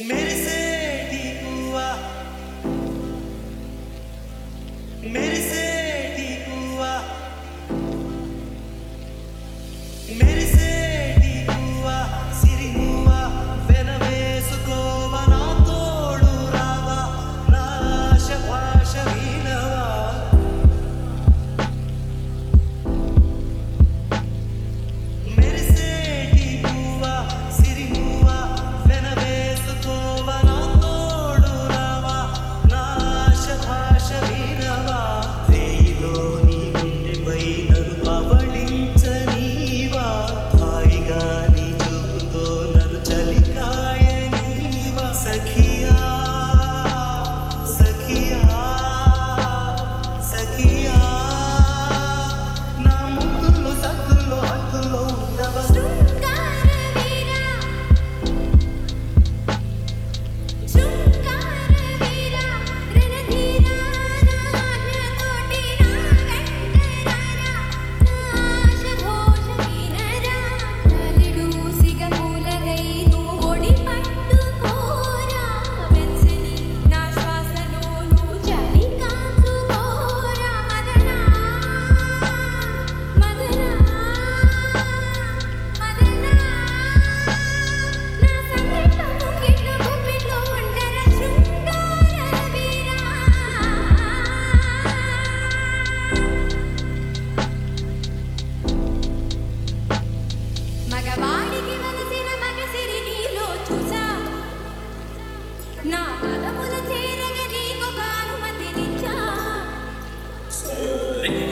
మెరిసేటి పువ్వా మెరిసేటి పువ్వా మెరిసేటి పువ్వా సిరిమువ్వా వెనవేసుకోవ నా తోడు రావా నా ఆశ భాష వినవా మెరిసేటి పువ్వా సిరిమువ్వా వెనవేసుకోవ నా తోడు రావా నా ఆశ భాష వినవా రేయిలో నీ గుండెపై నన్ను పవళించనీవా హాయిగా నీ చూపుతో నన్ను చలికాయనీవా సఖియా సఖియా సఖియా నా ముద్దులో సత్తులో హద్దులో ఉండవా మగవాడికి వలసిన మగసిరి నీలో చూసా నా పదముల చేరగ నీకొక అనుమతినిచ్చా